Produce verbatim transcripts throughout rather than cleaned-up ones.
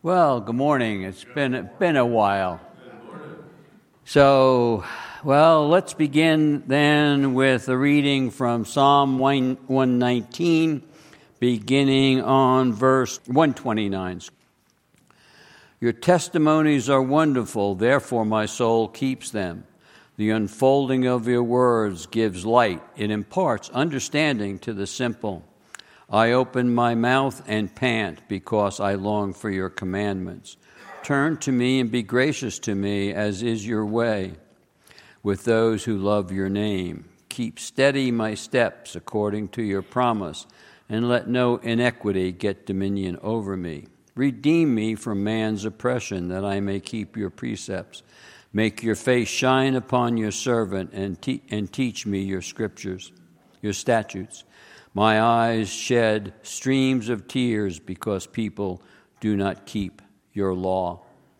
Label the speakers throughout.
Speaker 1: Well, good morning. It's been been a while. So, well, let's begin then with a reading from Psalm one nineteen, beginning on verse one twenty-nine. Your testimonies are wonderful, therefore my soul keeps them. The unfolding of your words gives light. It imparts understanding to the simple. I open my mouth and pant because I long for your commandments. Turn to me and be gracious to me, as is your way, with those who love your name. Keep steady my steps according to your promise, and let no iniquity get dominion over me. Redeem me from man's oppression, that I may keep your precepts. Make your face shine upon your servant, and, te- and teach me your scriptures, your statutes. My eyes shed streams of tears because people do not keep your law.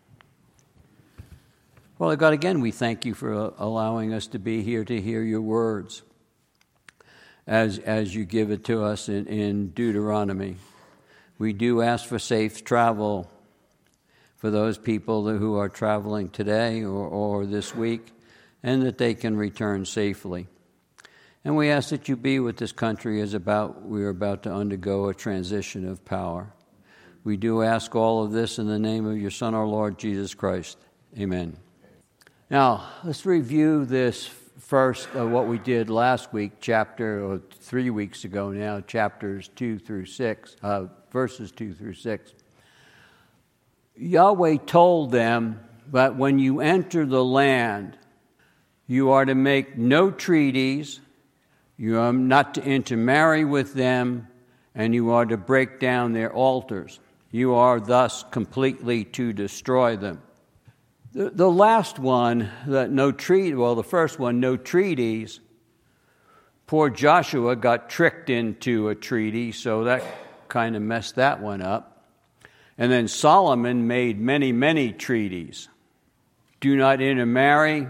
Speaker 1: Well, God, again, we thank you for allowing us to be here to hear your words as, as you give it to us in, in Deuteronomy. We do ask for safe travel for those people who are traveling today or, or this week, and that they can return safely. And we ask that you be with this country as about we are about to undergo a transition of power. We do ask all of this in the name of your Son, our Lord Jesus Christ. Amen. Now, let's review this first of what we did last week, chapter, or three weeks ago now, chapters two through six, uh, verses two through six. Yahweh told them that when you enter the land, you are to make no treaties, you are not to intermarry with them, and you are to break down their altars. You are thus completely to destroy them. The, the last one, that no treaty, well, the first one, no treaties, poor Joshua got tricked into a treaty, so that kind of messed that one up. And then Solomon made many, many treaties. Do not intermarry.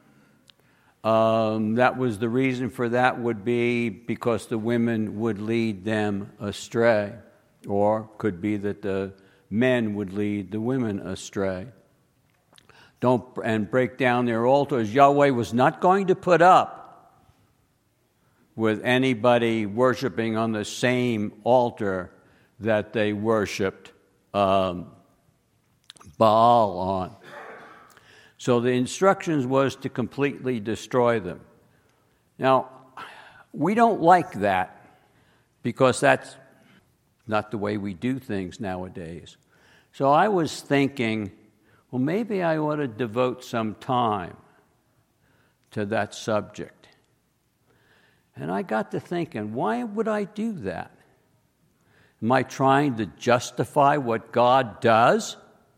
Speaker 1: Um, that was the reason for that would be because the women would lead them astray, or could be that the men would lead the women astray. Don't and break down their altars. Yahweh was not going to put up with anybody worshiping on the same altar that they worshipped um, Baal on. So the instructions was to completely destroy them. Now, we don't like that because that's not the way we do things nowadays. So I was thinking, well, maybe I ought to devote some time to that subject. And I got to thinking, why would I do that? Am I trying to justify what God does?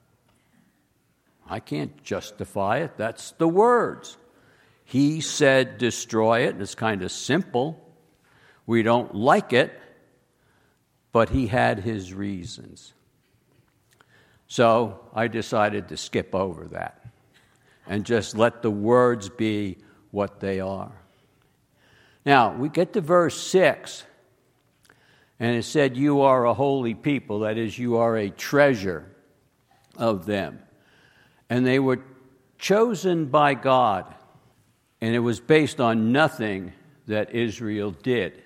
Speaker 1: I can't justify it. That's the words. He said destroy it. It's kind of simple. We don't like it, but he had his reasons. So I decided to skip over that and just let the words be what they are. Now, we get to verse six, and it said, you are a holy people. That is, you are a treasure of them. And they were chosen by God, and it was based on nothing that Israel did,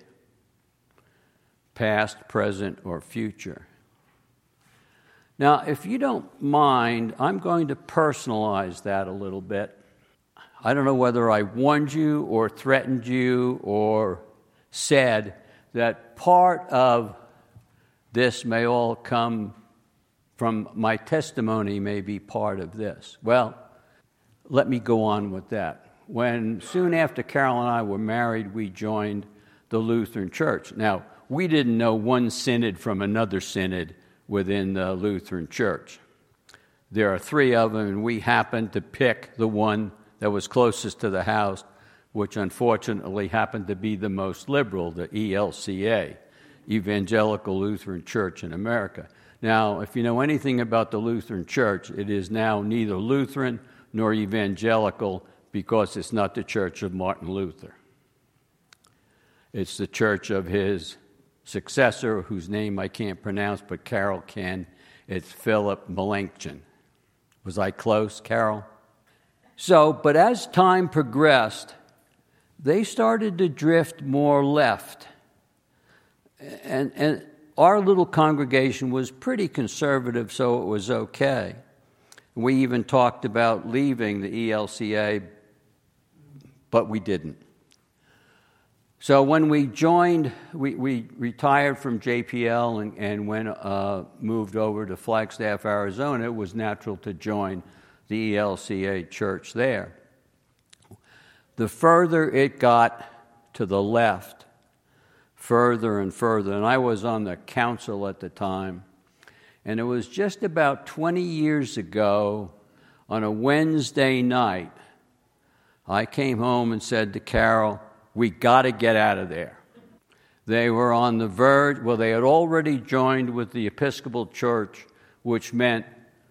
Speaker 1: past, present, or future. Now, if you don't mind, I'm going to personalize that a little bit. I don't know whether I warned you or threatened you or said that part of this may all come from my testimony, may be part of this. Well, let me go on with that. When soon after Carol and I were married, we joined the Lutheran Church. Now, we didn't know one synod from another synod within the Lutheran Church. There are three of them, and we happened to pick the one that was closest to the house, which unfortunately happened to be the most liberal, the E L C A, Evangelical Lutheran Church in America. Now, if you know anything about the Lutheran Church, it is now neither Lutheran nor evangelical because it's not the church of Martin Luther. It's the church of his successor, whose name I can't pronounce, but Carol can. It's Philip Melanchthon. Was I close, Carol? So, but as time progressed, they started to drift more left. And, and our little congregation was pretty conservative, so it was okay. We even talked about leaving the E L C A, but we didn't. So when we joined, we, we retired from J P L and, and went, uh, moved over to Flagstaff, Arizona, it was natural to join the E L C A church there. The further it got to the left, further and further, and I was on the council at the time, and it was just about twenty years ago on a Wednesday night, I came home and said to Carol, we got to get out of there. They were on the verge, well, they had already joined with the Episcopal Church, which meant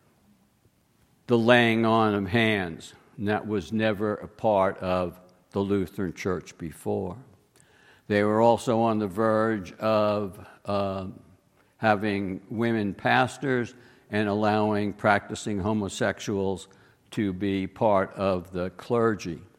Speaker 1: the laying on of hands, and that was never a part of the Lutheran Church before. They were also on the verge of uh, having women pastors and allowing practicing homosexuals to be part of the clergy. In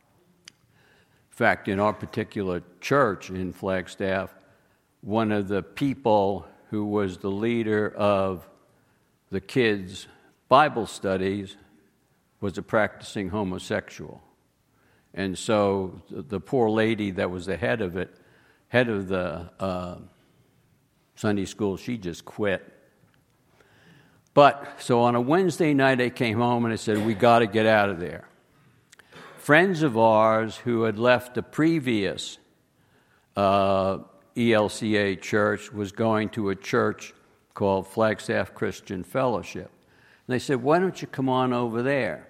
Speaker 1: fact, in our particular church in Flagstaff, one of the people who was the leader of the kids' Bible studies was a practicing homosexual. And so the poor lady that was the head of it, head of the uh, Sunday school, she just quit. But, so on a Wednesday night, I came home and I said, we got to get out of there. Friends of ours who had left the previous uh, E L C A church was going to a church called Flagstaff Christian Fellowship. And they said, why don't you come on over there?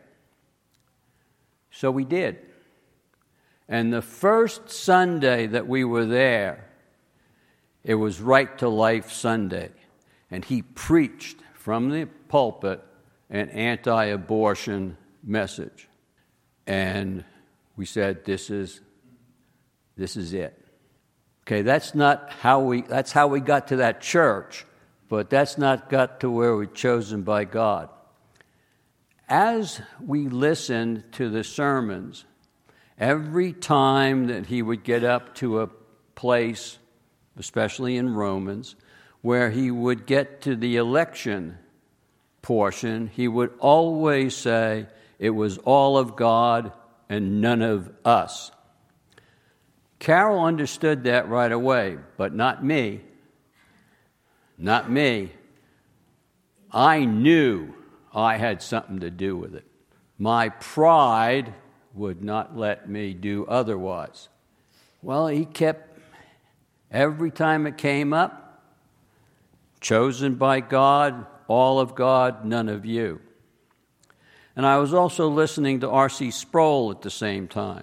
Speaker 1: So we did. And the first Sunday that we were there, it was Right to Life Sunday. And he preached from the pulpit an anti-abortion message. And we said, this is, this is it. Okay, that's not how we, that's how we got to that church, but that's not got to where we're chosen by God. As we listened to the sermons, every time that he would get up to a place, especially in Romans, where he would get to the election portion, he would always say, it was all of God and none of us. Carol understood that right away, but not me. Not me. I knew I had something to do with it. My pride would not let me do otherwise. Well, he kept, every time it came up, chosen by God, all of God, none of you. And I was also listening to R C Sproul at the same time.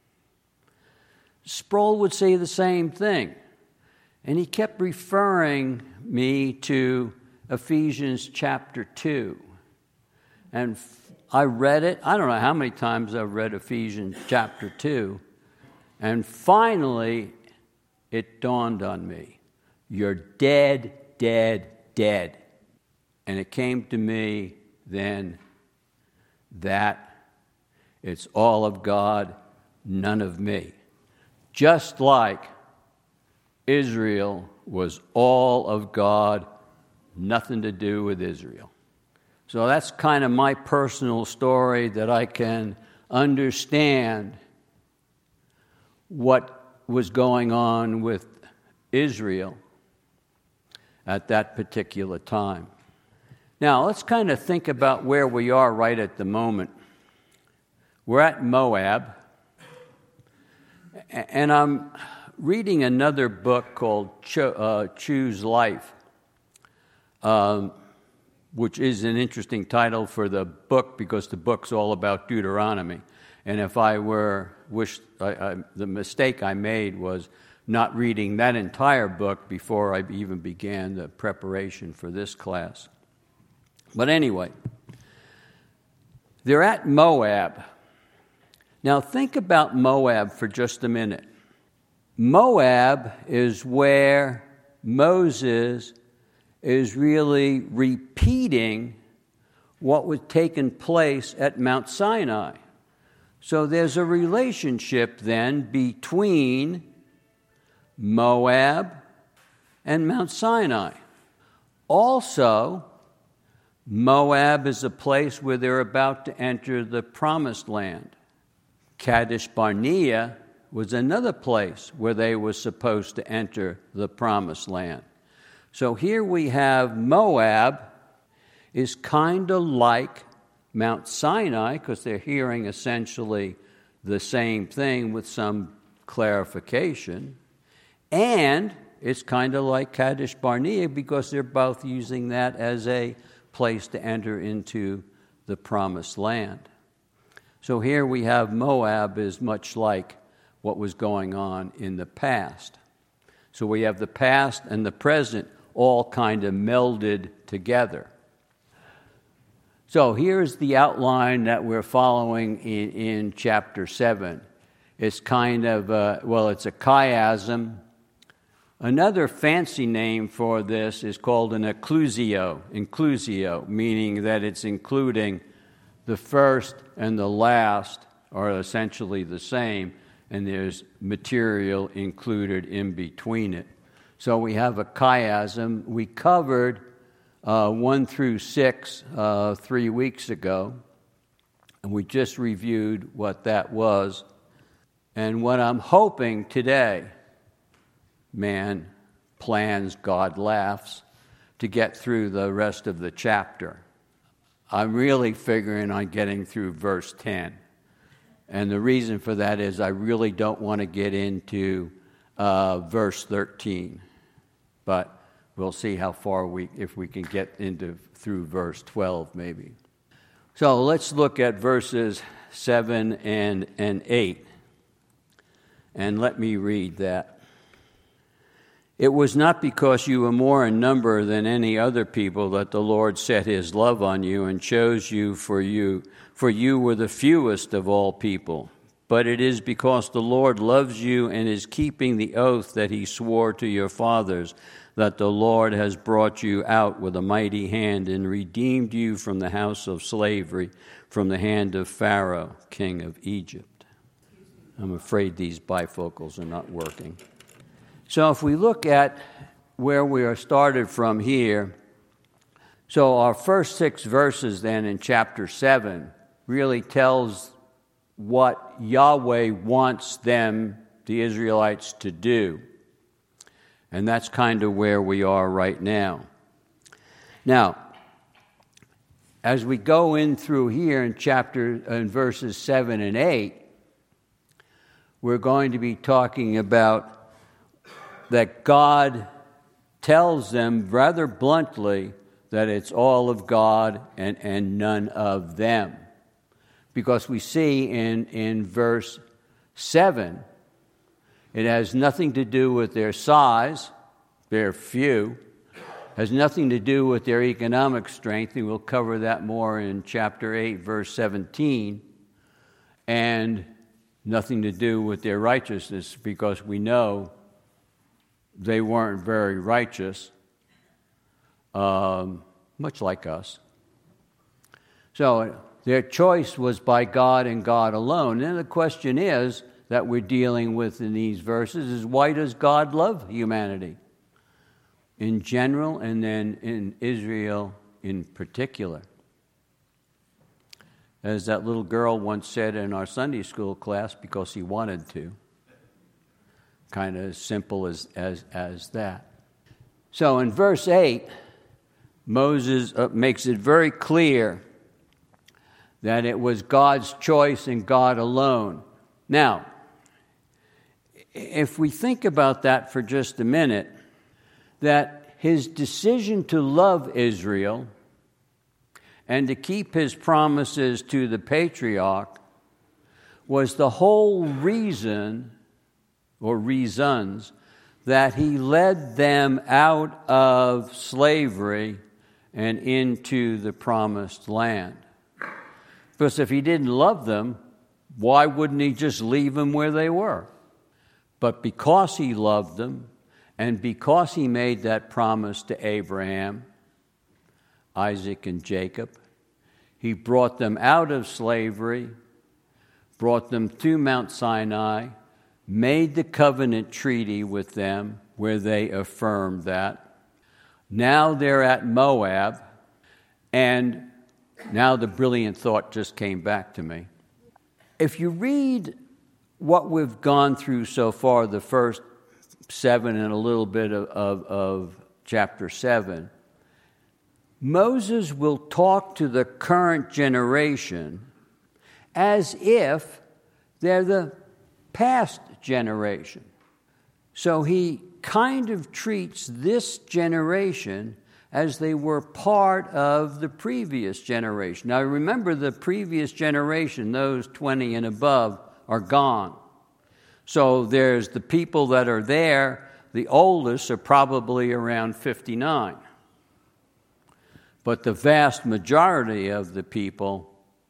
Speaker 1: Sproul would say the same thing. And he kept referring me to Ephesians chapter two. And I read it. I don't know how many times I've read Ephesians chapter two. And finally, it dawned on me. You're dead, dead, dead. And it came to me then that it's all of God, none of me. Just like Israel was all of God, nothing to do with Israel. So that's kind of my personal story that I can understand what was going on with Israel at that particular time. Now, let's kind of think about where we are right at the moment. We're at Moab, and I'm reading another book called Cho- uh, Choose Life, um, which is an interesting title for the book because the book's all about Deuteronomy. And if I were, wish, I, I, the mistake I made was not reading that entire book before I even began the preparation for this class. But anyway, they're at Moab. Now think about Moab for just a minute. Moab is where Moses is really repeating what was taking place at Mount Sinai. So there's a relationship then between Moab and Mount Sinai. Also, Moab is a place where they're about to enter the Promised Land. Kadesh Barnea was another place where they were supposed to enter the Promised Land. So here we have Moab is kind of like Mount Sinai, because they're hearing essentially the same thing with some clarification. And it's kind of like Kadesh Barnea, because they're both using that as a place to enter into the Promised Land. So here we have Moab is much like what was going on in the past. So we have the past and the present all kind of melded together. So here's the outline that we're following in, in chapter seven. It's kind of, a, well, it's a chiasm. Another fancy name for this is called an inclusio, inclusio, meaning that it's including the first and the last are essentially the same, and there's material included in between it. So we have a chiasm. We covered uh, one through six uh, three weeks ago, and we just reviewed what that was. And what I'm hoping today, man plans, God laughs, to get through the rest of the chapter. I'm really figuring on getting through verse ten. And the reason for that is I really don't want to get into uh, verse thirteen. But we'll see how far we, if we can get into through verse twelve maybe. So let's look at verses seven and, and eight. And let me read that. It was not because you were more in number than any other people that the Lord set his love on you and chose you for you, for you were the fewest of all people. But it is because the Lord loves you and is keeping the oath that he swore to your fathers, that the Lord has brought you out with a mighty hand and redeemed you from the house of slavery, from the hand of Pharaoh, king of Egypt. I'm afraid these bifocals are not working. So if we look at where we are started from here, so our first six verses then in chapter seven really tells what Yahweh wants them, the Israelites, to do. And that's kind of where we are right now. Now, as we go in through here in chapter in verses seven and eight, we're going to be talking about that God tells them rather bluntly that it's all of God and, and none of them. Because we see in, in verse seven, it has nothing to do with their size, they're few, has nothing to do with their economic strength, and we'll cover that more in chapter eight, verse seventeen, and nothing to do with their righteousness, because we know they weren't very righteous, um, much like us. So their choice was by God and God alone. And the question is that we're dealing with in these verses is, why does God love humanity in general and then in Israel in particular? As that little girl once said in our Sunday school class, because he wanted to. Kind of as simple as, as, as that. So in verse eight, Moses uh, makes it very clear that it was God's choice and God alone. Now, if we think about that for just a minute, that his decision to love Israel and to keep his promises to the patriarch was the whole reason or reasons that he led them out of slavery and into the promised land. Because if he didn't love them, why wouldn't he just leave them where they were? But because he loved them And because he made that promise to Abraham, Isaac, and Jacob, he brought them out of slavery, brought them to Mount Sinai, made the covenant treaty with them where they affirmed that. Now they're at Moab, and now the brilliant thought just came back to me. If you read what we've gone through so far, the first seven and a little bit of, of, of chapter seven, Moses will talk to the current generation as if they're the past generation. So he kind of treats this generation as they were part of the previous generation. Now remember, the previous generation, those twenty and above, are gone. So there's the people that are there. The oldest are probably around fifty-nine. But the vast majority of the people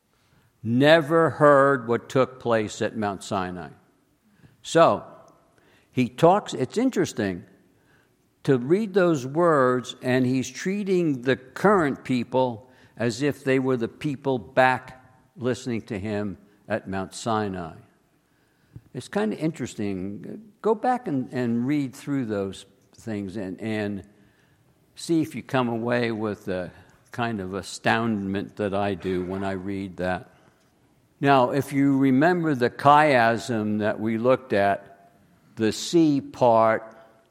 Speaker 1: never heard what took place at Mount Sinai. So he talks, it's interesting to read those words, and he's treating the current people as if they were the people back listening to him at Mount Sinai. It's kind of interesting. Go back and, and read through those things and, and see if you come away with the kind of astoundment that I do when I read that. Now, if you remember the chiasm that we looked at, the C part,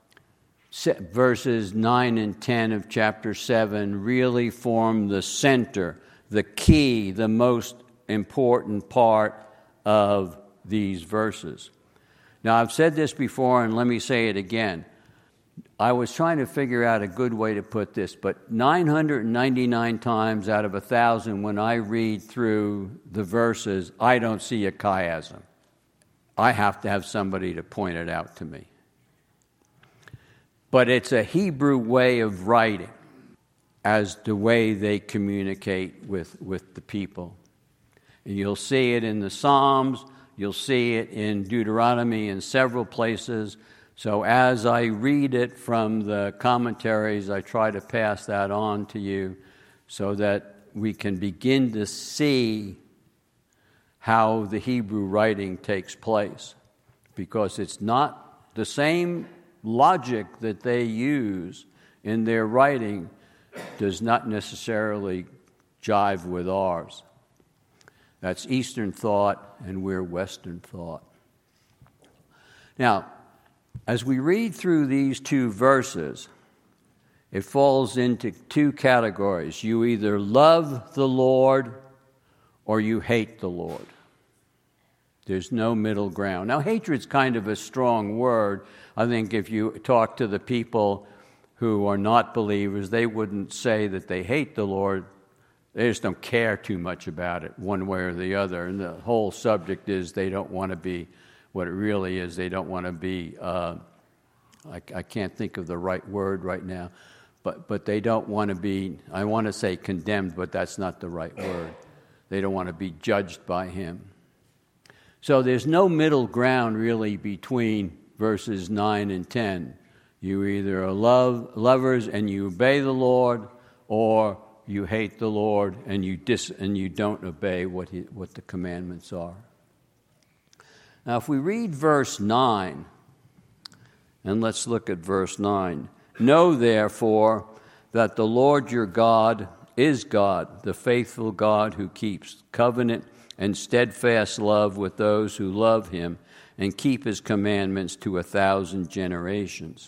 Speaker 1: verses nine and ten of chapter seven, really form the center, the key, the most important part of these verses. Now, I've said this before, and let me say it again. I was trying to figure out a good way to put this, but nine hundred ninety-nine times out of one thousand when I read through the verses, I don't see a chiasm. I have to have somebody to point it out to me. But it's a Hebrew way of writing as the way they communicate with, with the people. And you'll see it in the Psalms, you'll see it in Deuteronomy in several places. So as I read it from the commentaries, I try to pass that on to you so that we can begin to see how the Hebrew writing takes place. Because it's not the same logic that they use in their writing does not necessarily jive with ours. That's Eastern thought, and we're Western thought. Now, as we read through these two verses, it falls into two categories. You either love the Lord or you hate the Lord. There's no middle ground. Now, hatred's kind of a strong word. I think if you talk to the people who are not believers, they wouldn't say that they hate the Lord. They just don't care too much about it one way or the other. And the whole subject is they don't want to be, what it really is, they don't want to be, uh, I, I can't think of the right word right now, but, but they don't want to be, I want to say condemned, but that's not the right word. They don't want to be judged by him. So there's no middle ground really between verses nine and ten. You either are love, lovers and you obey the Lord, or you hate the Lord and you dis, and you don't obey what he, what the commandments are. Now, if we read verse nine, and let's look at verse nine. Know, therefore, that the Lord your God is God, the faithful God who keeps covenant and steadfast love with those who love him and keep his commandments to a thousand generations.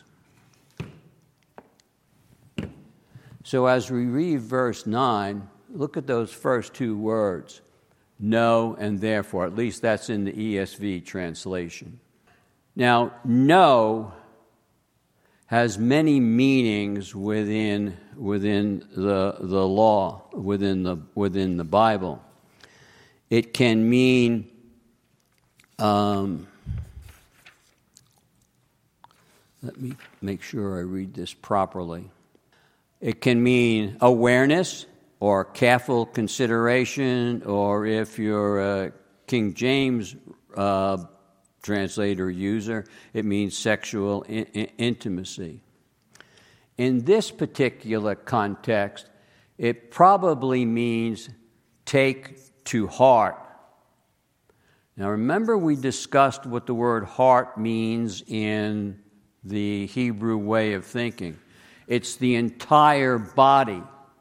Speaker 1: So as we read verse nine, look at those first two words, know and therefore. At least that's in the E S V translation. Now, know has many meanings within within the the law, within the within the Bible. It can mean um, let me make sure I read this properly. It can mean awareness or careful consideration, or if you're a King James uh, translator user. It means sexual in- in- intimacy. In this particular context, it probably means take to heart. Now remember, we discussed what the word heart means in the Hebrew way of thinking. It's the entire body.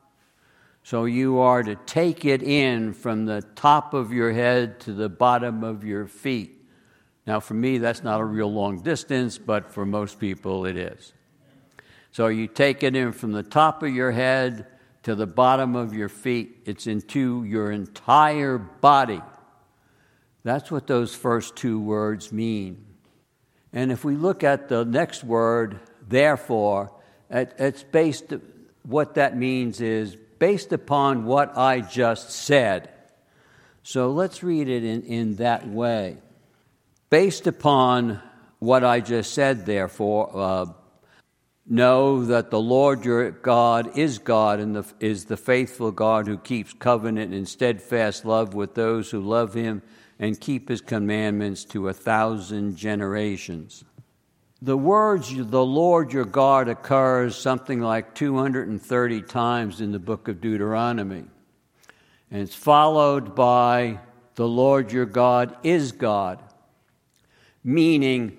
Speaker 1: So you are to take it in from the top of your head to the bottom of your feet. Now for me, that's not a real long distance, but for most people it is. So you take it in from the top of your head to the bottom of your feet. It's into your entire body. That's what those first two words mean. And if we look at the next word, therefore, it's based, what that means is based upon what I just said. So let's read it in, in that way. Based upon what I just said, therefore, uh, know that the Lord your God is God and the, is the faithful God who keeps covenant and steadfast love with those who love him and keep his commandments to a thousand generations. The words, the Lord your God, occurs something like two hundred thirty times in the book of Deuteronomy. And it's followed by the Lord your God is God, meaning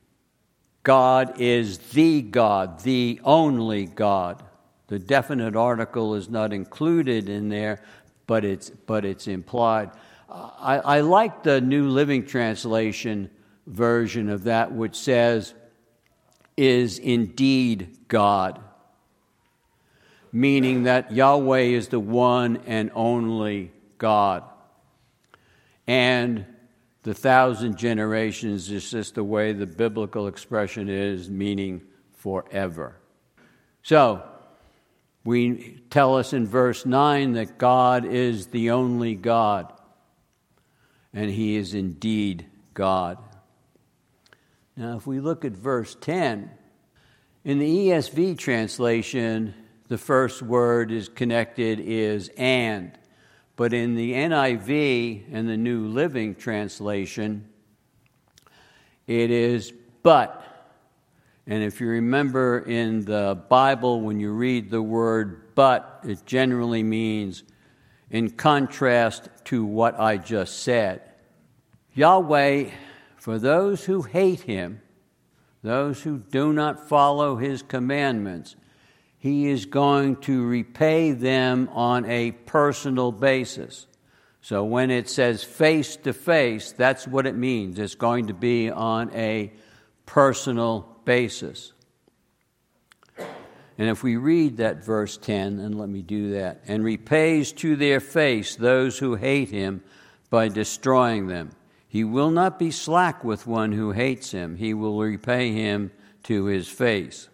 Speaker 1: God is the God, the only God. The definite article is not included in there, but it's but it's implied. I, I like the New Living Translation version of that, which says, is indeed God, meaning that Yahweh is the one and only God. And the thousand generations is just the way the biblical expression is, meaning forever. So, we tell us in verse nine that God is the only God, and he is indeed God. Now, if we look at verse ten, in the E S V translation, the first word is connected is and. But in the N I V and the New Living Translation, it is but. And if you remember in the Bible, when you read the word but, it generally means in contrast to what I just said. Yahweh, for those who hate him, those who do not follow his commandments, he is going to repay them on a personal basis. So when it says face to face, that's what it means. It's going to be on a personal basis. And if we read that verse ten, and let me do that, and repays to their face those who hate him by destroying them. He will not be slack with one who hates him. He will repay him to his face.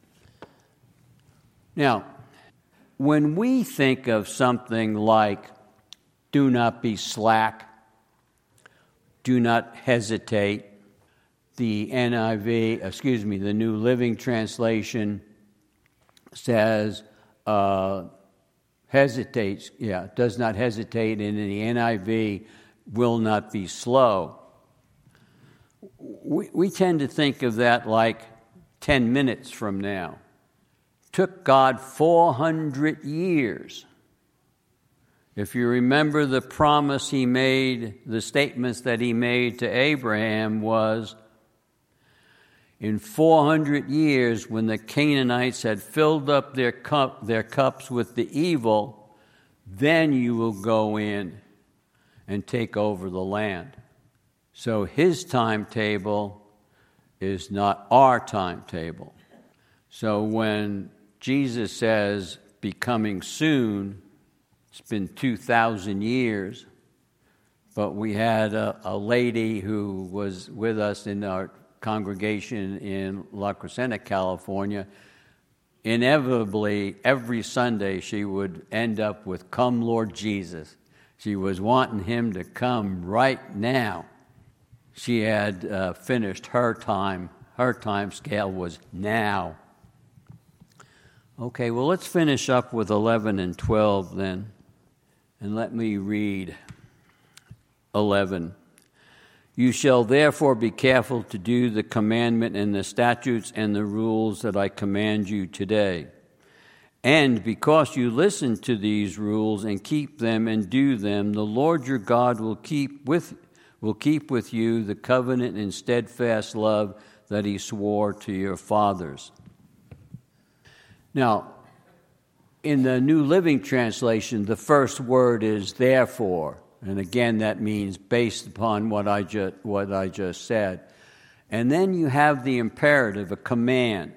Speaker 1: Now, when we think of something like do not be slack, do not hesitate, the N I V, excuse me, the New Living Translation says uh, hesitates, yeah, does not hesitate, and in the N I V, will not be slow. We, we tend to think of that like ten minutes from now. Took God four hundred years. If you remember the promise he made, the statements that he made to Abraham was, in four hundred years, when the Canaanites had filled up their cup, their cups with the evil, then you will go in and take over the land. So his timetable is not our timetable. So when Jesus says, becoming soon, it's been two thousand years, but we had a, a lady who was with us in our congregation in La Crescenta, California. Inevitably, every Sunday she would end up with, "Come, Lord Jesus." She was wanting him to come right now. She had uh, finished her time. Her time scale was now. Okay, well, let's finish up with eleven and twelve then. And let me read eleven. You shall therefore be careful to do the commandment and the statutes and the rules that I command you today. And because you listen to these rules and keep them and do them, the Lord your God will keep with will keep with you the covenant and steadfast love that he swore to your fathers. Now, in the New Living Translation, the first word is therefore. And again, that means based upon what I just what I just said. And then you have the imperative, a command.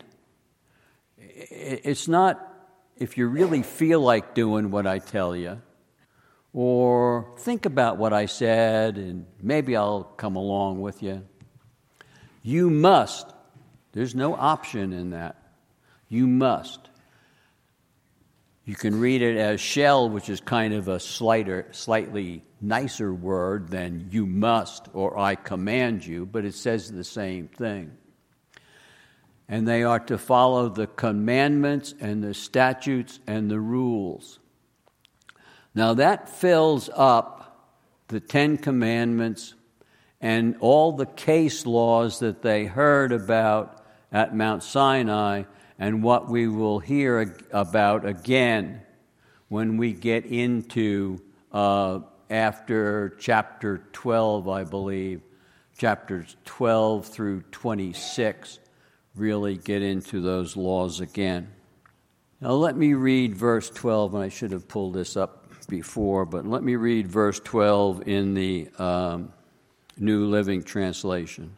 Speaker 1: It's not if you really feel like doing what I tell you, or think about what I said, and maybe I'll come along with you. You must. There's no option in that. You must. You can read it as shall, which is kind of a slighter, slightly nicer word than you must or I command you, but it says the same thing. And they are to follow the commandments and the statutes and the rules. Now that fills up the Ten Commandments and all the case laws that they heard about at Mount Sinai, and what we will hear about again when we get into, uh, after chapter twelve, I believe, chapters twelve through twenty-six, really get into those laws again. Now let me read verse twelve, and I should have pulled this up before, but let me read verse twelve in the um, New Living Translation.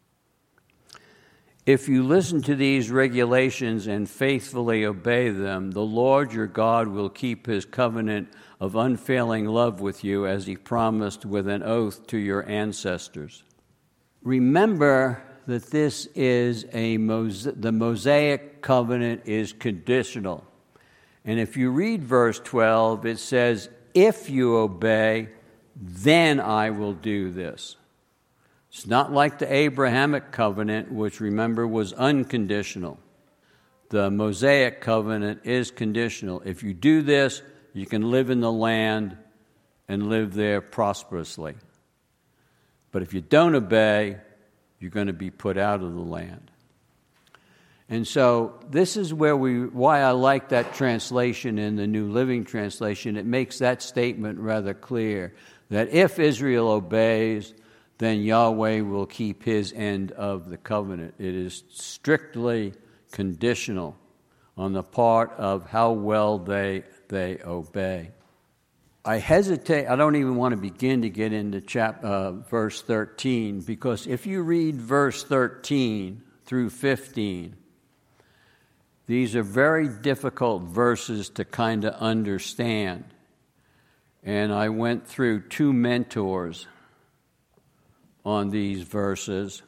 Speaker 1: If you listen to these regulations and faithfully obey them, the Lord your God will keep his covenant of unfailing love with you as he promised with an oath to your ancestors. Remember that this is a Mos- the Mosaic covenant is conditional. And if you read verse twelve, it says, if you obey, then I will do this. It's not like the Abrahamic covenant, which, remember, was unconditional. The Mosaic covenant is conditional. If you do this, you can live in the land and live there prosperously. But if you don't obey, you're going to be put out of the land. And so this is where we, why I like that translation in the New Living Translation. It makes that statement rather clear, that if Israel obeys, then Yahweh will keep his end of the covenant. It is strictly conditional on the part of how well they they obey. I hesitate, I don't even want to begin to get into chap, uh, verse thirteen, because if you read verse thirteen through fifteen, these are very difficult verses to kind of understand. And I went through two mentors on these verses.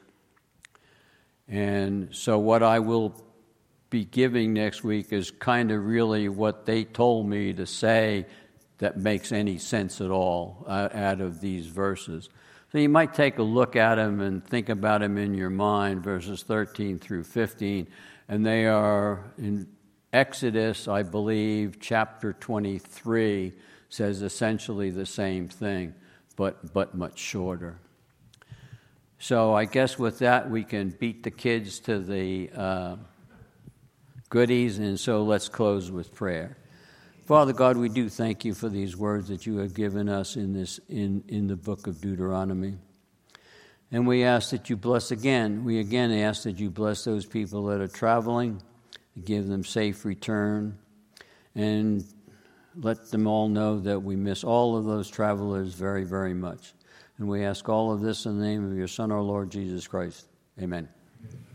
Speaker 1: And so what I will be giving next week is kind of really what they told me to say that makes any sense at all out of these verses. So you might take a look at them and think about them in your mind, verses thirteen through fifteen. And they are in Exodus, I believe, chapter twenty-three says essentially the same thing, but but much shorter. So I guess with that, we can beat the kids to the uh, goodies, and so let's close with prayer. Father God, we do thank you for these words that you have given us in this in, in the book of Deuteronomy. And we ask that you bless again. We again ask that you bless those people that are traveling, give them safe return, and let them all know that we miss all of those travelers very, very much. And we ask all of this in the name of your Son, our Lord Jesus Christ. Amen.